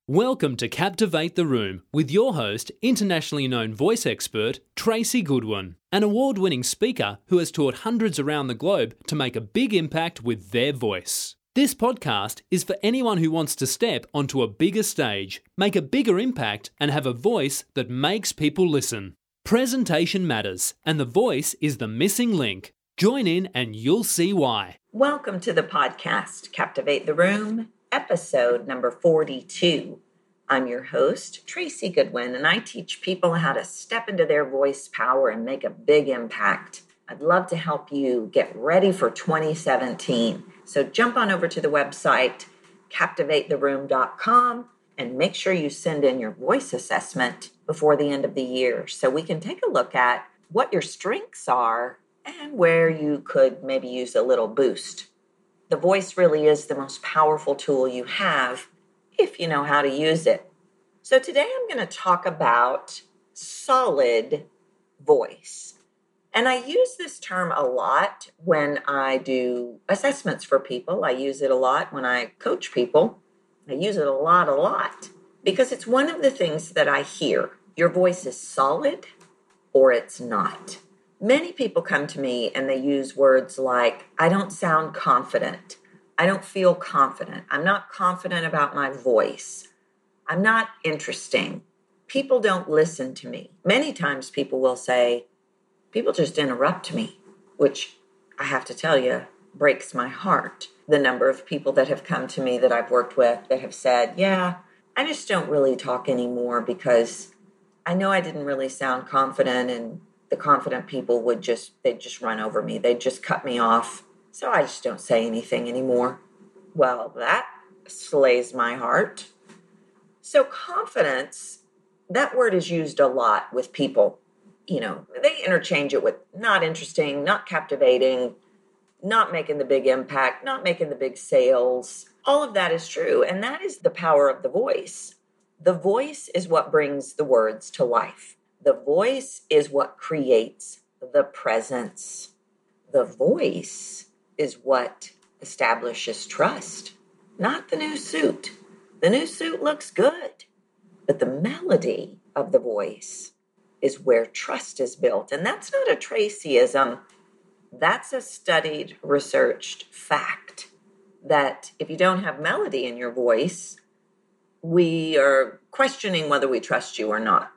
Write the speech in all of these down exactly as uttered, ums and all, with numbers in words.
Welcome to Captivate the Room with your host, internationally known voice expert, Tracy Goodwin, an award-winning speaker who has taught hundreds around the globe to make a big impact with their voice. This podcast is for anyone who wants to step onto a bigger stage, make a bigger impact, and have a voice that makes people listen. Presentation matters, and the voice is the missing link. Join in and you'll see why. Welcome to the podcast, Captivate the Room, episode number forty-two. I'm your host, Tracy Goodwin, and I teach people how to step into their voice power and make a big impact. I'd love to help you get ready for twenty seventeen. So jump on over to the website, captivate the room dot com, and make sure you send in your voice assessment before the end of the year so we can take a look at what your strengths are and where you could maybe use a little boost. The voice really is the most powerful tool you have if you know how to use it. So today I'm going to talk about solid voice. And I use this term a lot when I do assessments for people. I use it a lot when I coach people. I use it a lot, a lot, because it's one of the things that I hear. Your voice is solid or it's not. Many people come to me and they use words like, I don't sound confident. I don't feel confident. I'm not confident about my voice. I'm not interesting. People don't listen to me. Many times people will say, people just interrupt me, which I have to tell you breaks my heart. The number of people that have come to me that I've worked with that have said, yeah, I just don't really talk anymore because I know I didn't really sound confident, and the confident people would just, they'd just run over me. They'd just cut me off. So I just don't say anything anymore. Well, that slays my heart. So confidence, that word is used a lot with people. You know, they interchange it with not interesting, not captivating, not making the big impact, not making the big sales. All of that is true. And that is the power of the voice. The voice is what brings the words to life. The voice is what creates the presence. The voice is what establishes trust, not the new suit. The new suit looks good, but the melody of the voice is where trust is built. And that's not a Tracyism. That's a studied, researched fact that if you don't have melody in your voice, we are questioning whether we trust you or not.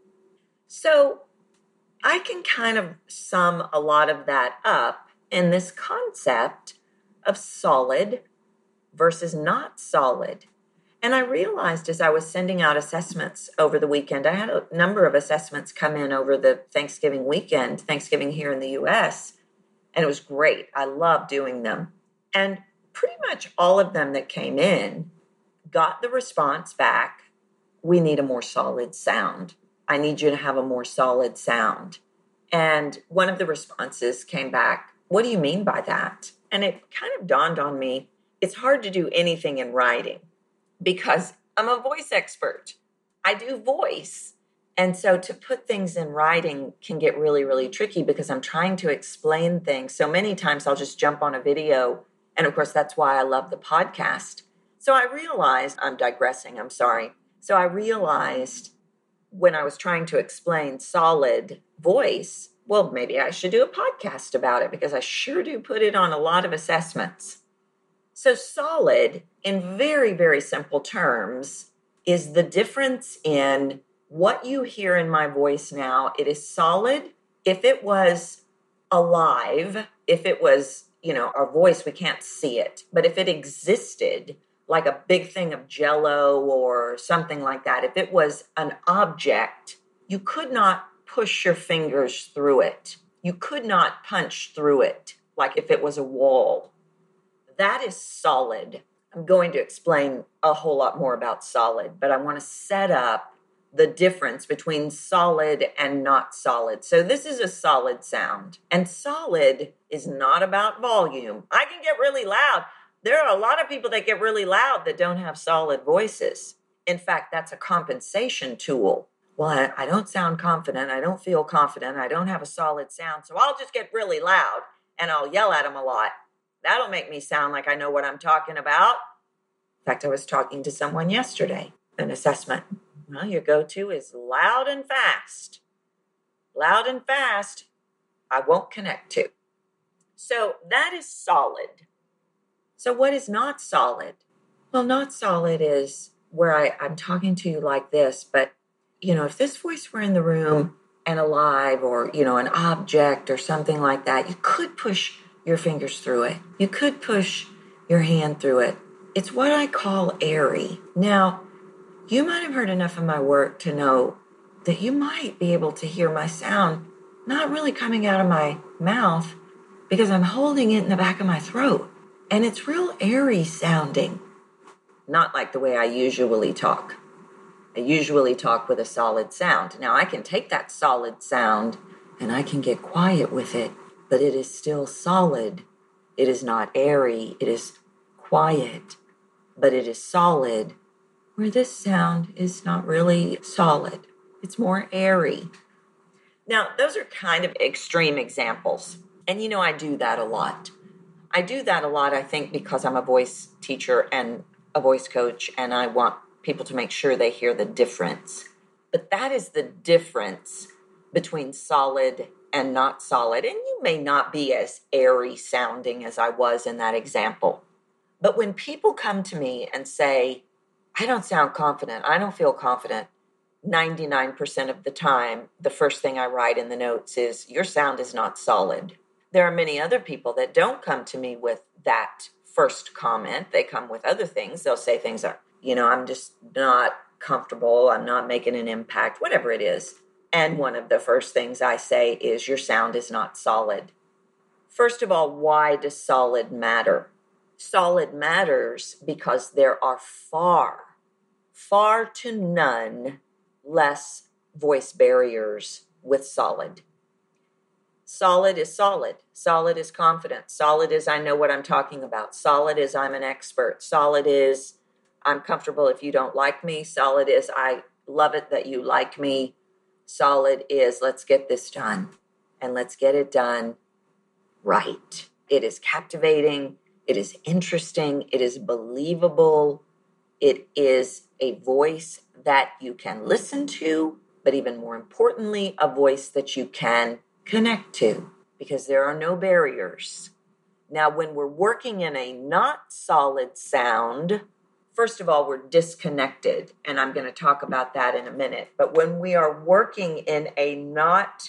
So I can kind of sum a lot of that up in this concept of solid versus not solid. And I realized as I was sending out assessments over the weekend, I had a number of assessments come in over the Thanksgiving weekend, Thanksgiving here in the U S, and it was great. I love doing them. And pretty much all of them that came in got the response back, we need a more solid sound. I need you to have a more solid sound. And one of the responses came back, what do you mean by that? And it kind of dawned on me, it's hard to do anything in writing because I'm a voice expert. I do voice. And so to put things in writing can get really, really tricky because I'm trying to explain things. So many times I'll just jump on a video. And of course, that's why I love the podcast. So I realized, I'm digressing, I'm sorry. So I realized when I was trying to explain solid voice, well, maybe I should do a podcast about it because I sure do put it on a lot of assessments. So solid, in very, very simple terms, is the difference in what you hear in my voice now. It is solid. If it was alive, if it was, you know, our voice, we can't see it. But if it existed, like a big thing of Jell-O or something like that, if it was an object, you could not push your fingers through it. You could not punch through it like if it was a wall. That is solid. I'm going to explain a whole lot more about solid, but I want to set up the difference between solid and not solid. So this is a solid sound, and solid is not about volume. I can get really loud. There are a lot of people that get really loud that don't have solid voices. In fact, that's a compensation tool. Well, I, I don't sound confident. I don't feel confident. I don't have a solid sound. So I'll just get really loud and I'll yell at them a lot. That'll make me sound like I know what I'm talking about. In fact, I was talking to someone yesterday an assessment? Well, your go-to is loud and fast. Loud and fast, I won't connect to. So that is solid. So what is not solid? Well, not solid is where I, I'm talking to you like this, but, you know, if this voice were in the room and alive, or, you know, an object or something like that, you could push your fingers through it. You could push your hand through it. It's what I call airy. Now, you might have heard enough of my work to know that you might be able to hear my sound not really coming out of my mouth because I'm holding it in the back of my throat. And it's real airy sounding, not like the way I usually talk. I usually talk with a solid sound. Now, I can take that solid sound and I can get quiet with it, but it is still solid. It is not airy. It is quiet, but it is solid, where this sound is not really solid. It's more airy. Now, those are kind of extreme examples. And you know, I do that a lot. I do that a lot, I think, because I'm a voice teacher and a voice coach, and I want people to make sure they hear the difference. But that is the difference between solid and not solid. And you may not be as airy sounding as I was in that example. But when people come to me and say, I don't sound confident, I don't feel confident, ninety-nine percent of the time, the first thing I write in the notes is, your sound is not solid. There are many other people that don't come to me with that first comment. They come with other things. They'll say things are, you know, I'm just not comfortable. I'm not making an impact, whatever it is. And one of the first things I say is, your sound is not solid. First of all, why does solid matter? Solid matters because there are far, far to none less voice barriers with solid. Solid is solid. Solid is confident. Solid is I know what I'm talking about. Solid is I'm an expert. Solid is I'm comfortable if you don't like me. Solid is I love it that you like me. Solid is let's get this done. And let's get it done right. It is captivating. It is interesting. It is believable. It is a voice that you can listen to, but even more importantly, a voice that you can connect to, because there are no barriers. Now, when we're working in a not solid sound, first of all, we're disconnected, and I'm going to talk about that in a minute. But when we are working in a not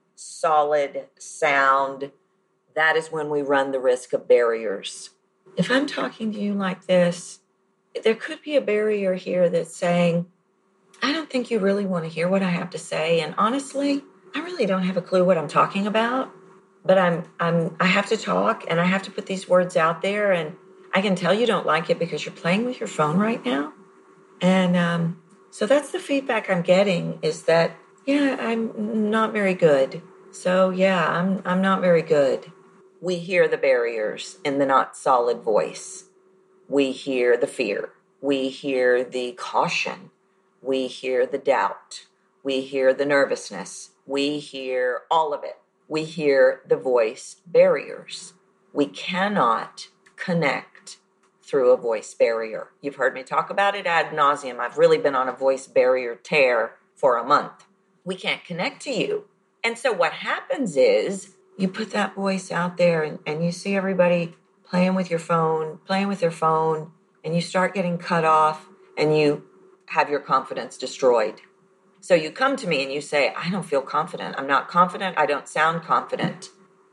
solid sound, that is when we run the risk of barriers. If I'm talking to you like this, there could be a barrier here that's saying, I don't think you really want to hear what I have to say. And honestly, I really don't have a clue what I'm talking about, but I'm, I'm, I have to talk and I have to put these words out there. And I can tell you don't like it because you're playing with your phone right now. And um, so that's the feedback I'm getting is that, yeah, I'm not very good. So yeah, I'm, I'm not very good. We hear the barriers in the not solid voice. We hear the fear. We hear the caution. We hear the doubt. We hear the nervousness. We hear all of it. We hear the voice barriers. We cannot connect through a voice barrier. You've heard me talk about it ad nauseum. I've really been on a voice barrier tear for a month. We can't connect to you. And so what happens is you put that voice out there and, and you see everybody playing with your phone, playing with their phone, and you start getting cut off and you have your confidence destroyed. So you come to me and you say, I don't feel confident. I'm not confident. I don't sound confident.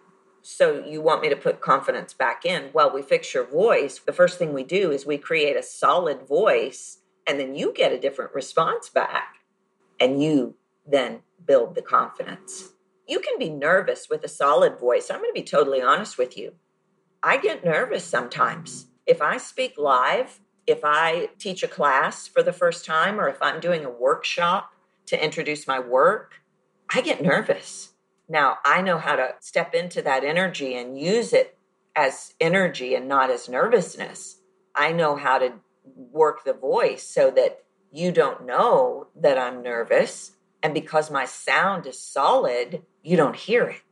So you want me to put confidence back in. Well, we fix your voice. The first thing we do is we create a solid voice, and then you get a different response back, and you then build the confidence. You can be nervous with a solid voice. I'm going to be totally honest with you. I get nervous sometimes. If I speak live, if I teach a class for the first time, or if I'm doing a workshop to introduce my work, I get nervous. Now, I know how to step into that energy and use it as energy and not as nervousness. I know how to work the voice so that you don't know that I'm nervous. And because my sound is solid, you don't hear it.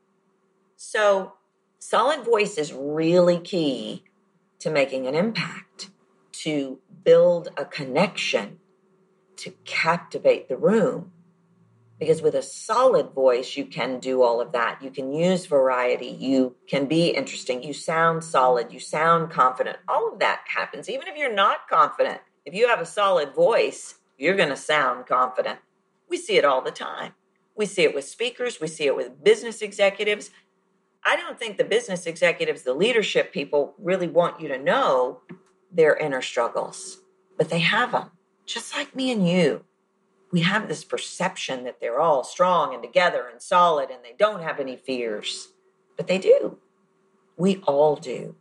So solid voice is really key to making an impact, to build a connection, to captivate the room. Because with a solid voice, you can do all of that. You can use variety. You can be interesting. You sound solid. You sound confident. All of that happens. Even if you're not confident, if you have a solid voice, you're going to sound confident. We see it all the time. We see it with speakers. We see it with business executives. I don't think the business executives, the leadership people really want you to know their inner struggles, but they have them, just like me and you. We have this perception that they're all strong and together and solid and they don't have any fears, but they do. We all do.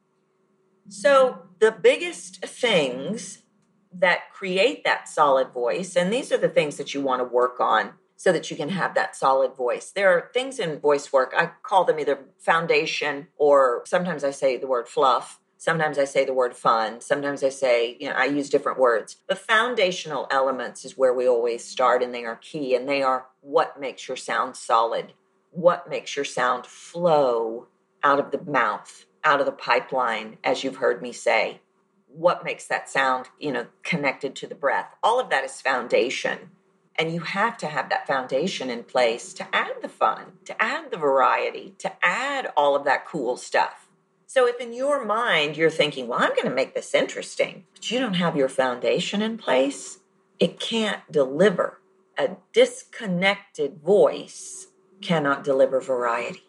So the biggest things that create that solid voice, and these are the things that you want to work on so that you can have that solid voice. There are things in voice work, I call them either foundation, or sometimes I say the word fluff. Sometimes I say the word fun. Sometimes I say, you know, I use different words. The foundational elements is where we always start, and they are key, and they are what makes your sound solid, what makes your sound flow out of the mouth, out of the pipeline, as you've heard me say. What makes that sound, you know, connected to the breath. All of that is foundation. And you have to have that foundation in place to add the fun, to add the variety, to add all of that cool stuff. So if in your mind you're thinking, well, I'm going to make this interesting, but you don't have your foundation in place, it can't deliver. A disconnected voice cannot deliver variety.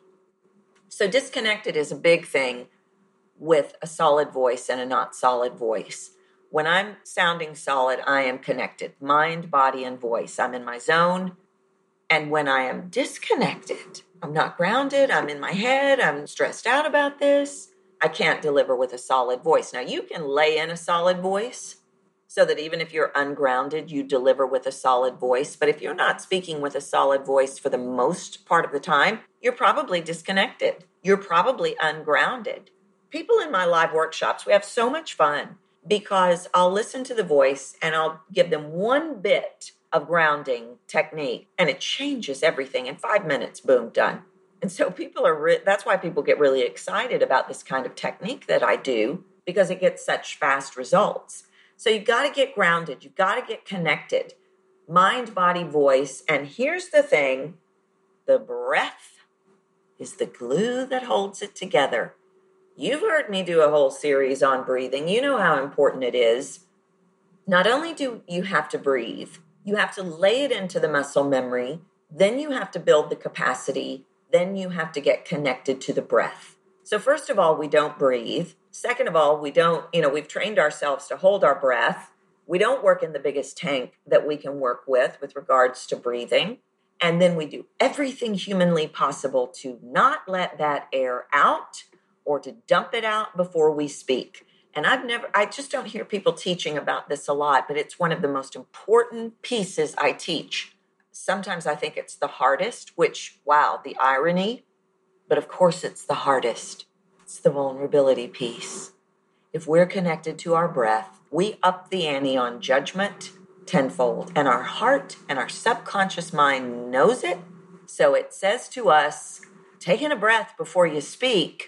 So disconnected is a big thing with a solid voice and a not solid voice. When I'm sounding solid, I am connected, mind, body, and voice. I'm in my zone. And when I am disconnected, I'm not grounded, I'm in my head, I'm stressed out about this, I can't deliver with a solid voice. Now, you can lay in a solid voice so that even if you're ungrounded, you deliver with a solid voice. But if you're not speaking with a solid voice for the most part of the time, you're probably disconnected. You're probably ungrounded. People in my live workshops, we have so much fun because I'll listen to the voice and I'll give them one bit of grounding technique and it changes everything. In five minutes, boom, done. And so people are, re- that's why people get really excited about this kind of technique that I do, because it gets such fast results. So you've got to get grounded. You've got to get connected. Mind, body, voice. And here's the thing, the breath is the glue that holds it together. You've heard me do a whole series on breathing. You know how important it is. Not only do you have to breathe, you have to lay it into the muscle memory. Then you have to build the capacity. Then you have to get connected to the breath. So first of all, we don't breathe. Second of all, we don't, you know, we've trained ourselves to hold our breath. We don't work in the biggest tank that we can work with with regards to breathing. And then we do everything humanly possible to not let that air out or to dump it out before we speak. And I've never, I just don't hear people teaching about this a lot, but it's one of the most important pieces I teach. Sometimes I think it's the hardest, which, wow, the irony, but of course it's the hardest. It's the vulnerability piece. If we're connected to our breath, we up the ante on judgment tenfold, and our heart and our subconscious mind knows it. So it says to us, take in a breath before you speak,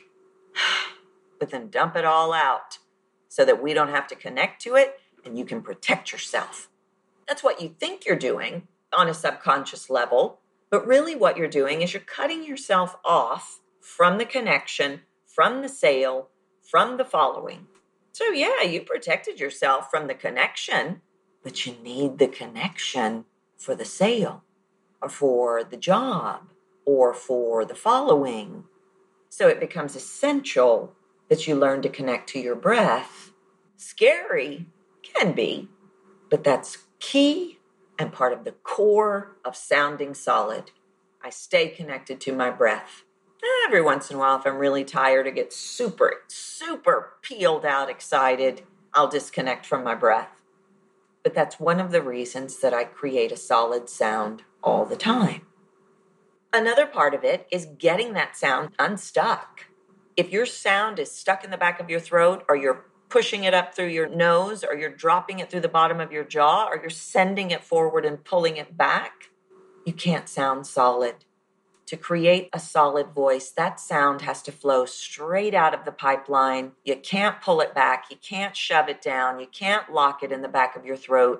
but then dump it all out so that we don't have to connect to it and you can protect yourself. That's what you think you're doing on a subconscious level, but really what you're doing is you're cutting yourself off from the connection, from the sale, from the following. So yeah, you protected yourself from the connection, but you need the connection for the sale or for the job or for the following. So it becomes essential that you learn to connect to your breath. Scary can be, but that's key and part of the core of sounding solid. I stay connected to my breath. Every once in a while, if I'm really tired or get super, super peeled out excited, I'll disconnect from my breath. But that's one of the reasons that I create a solid sound all the time. Another part of it is getting that sound unstuck. If your sound is stuck in the back of your throat, or you're pushing it up through your nose, or you're dropping it through the bottom of your jaw, or you're sending it forward and pulling it back, you can't sound solid. To create a solid voice, that sound has to flow straight out of the pipeline. You can't pull it back. You can't shove it down. You can't lock it in the back of your throat.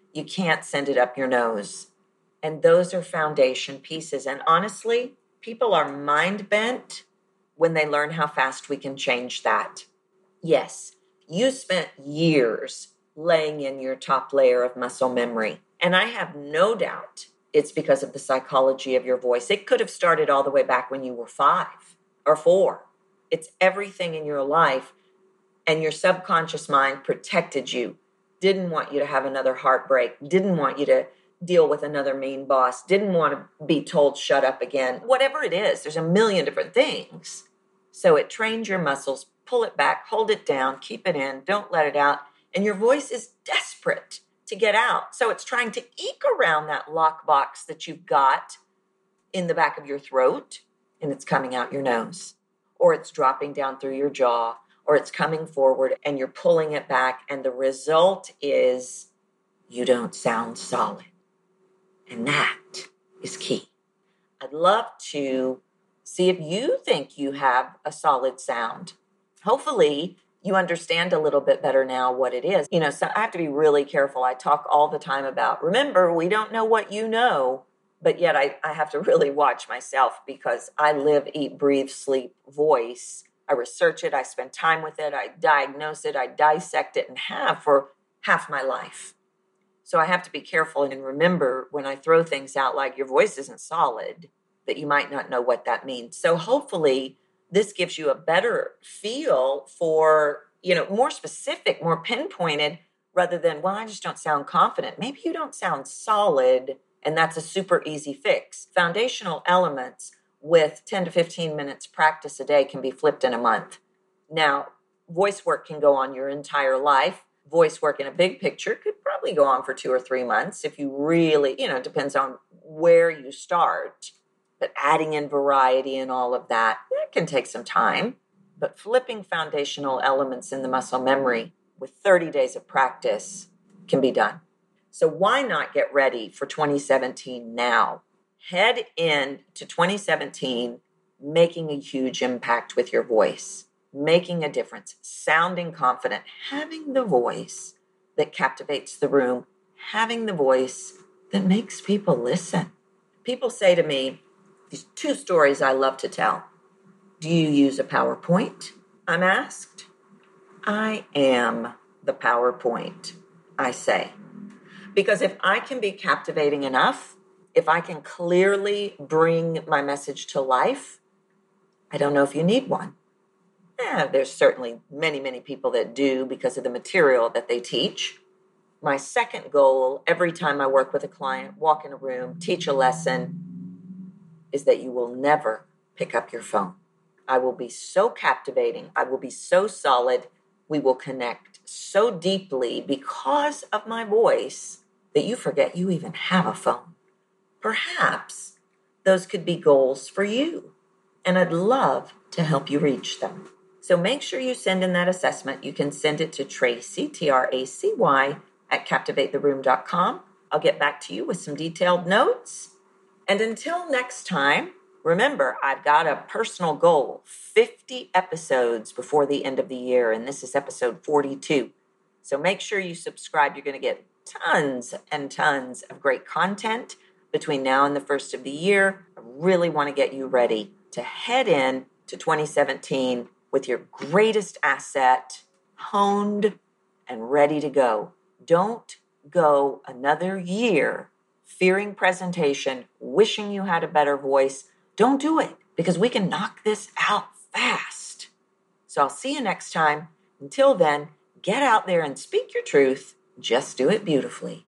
You can't send it up your nose. And those are foundation pieces. And honestly, people are mind bent when they learn how fast we can change that. Yes, you spent years laying in your top layer of muscle memory. And I have no doubt it's because of the psychology of your voice. It could have started all the way back when you were five or four. It's everything in your life. And your subconscious mind protected you, didn't want you to have another heartbreak, didn't want you to deal with another mean boss, didn't want to be told shut up again. Whatever it is, there's a million different things. So it trains your muscles. Pull it back, hold it down, keep it in, don't let it out. And your voice is desperate to get out. So it's trying to eke around that lockbox that you've got in the back of your throat, and it's coming out your nose, or it's dropping down through your jaw, or it's coming forward and you're pulling it back. And the result is you don't sound solid. And that is key. I'd love to see if you think you have a solid sound. Hopefully, you understand a little bit better now what it is. You know, so I have to be really careful. I talk all the time about, remember, we don't know what you know, but yet I, I have to really watch myself because I live, eat, breathe, sleep, voice. I research it. I spend time with it. I diagnose it. I dissect it and have for half my life. So I have to be careful and remember when I throw things out like your voice isn't solid, that you might not know what that means. So hopefully this gives you a better feel for, you know, more specific, more pinpointed, rather than, well, I just don't sound confident. Maybe you don't sound solid, and that's a super easy fix. Foundational elements with ten to fifteen minutes practice a day can be flipped in a month. Now, voice work can go on your entire life. Voice work in a big picture could probably go on for two or three months if you really, you know, it depends on where you start. But adding in variety and all of that, that can take some time. But flipping foundational elements in the muscle memory with thirty days of practice can be done. So why not get ready for twenty seventeen now? Head in to twenty seventeen making a huge impact with your voice, making a difference, sounding confident, having the voice that captivates the room, having the voice that makes people listen. People say to me, these two stories I love to tell. Do you use a PowerPoint? I'm asked. I am the PowerPoint, I say. Because if I can be captivating enough, if I can clearly bring my message to life, I don't know if you need one. Yeah, there's certainly many, many people that do because of the material that they teach. My second goal, every time I work with a client, walk in a room, teach a lesson, is that you will never pick up your phone. I will be so captivating. I will be so solid. We will connect so deeply because of my voice that you forget you even have a phone. Perhaps those could be goals for you, and I'd love to help you reach them. So make sure you send in that assessment. You can send it to Tracy, T R A C Y, at captivate the room dot com. I'll get back to you with some detailed notes. And until next time, remember, I've got a personal goal, fifty episodes before the end of the year, and this is episode forty-two. So make sure you subscribe. You're going to get tons and tons of great content between now and the first of the year. I really want to get you ready to head in to twenty seventeen with your greatest asset honed and ready to go. Don't go another year fearing presentation, wishing you had a better voice. Don't do it, because we can knock this out fast. So I'll see you next time. Until then, get out there and speak your truth. Just do it beautifully.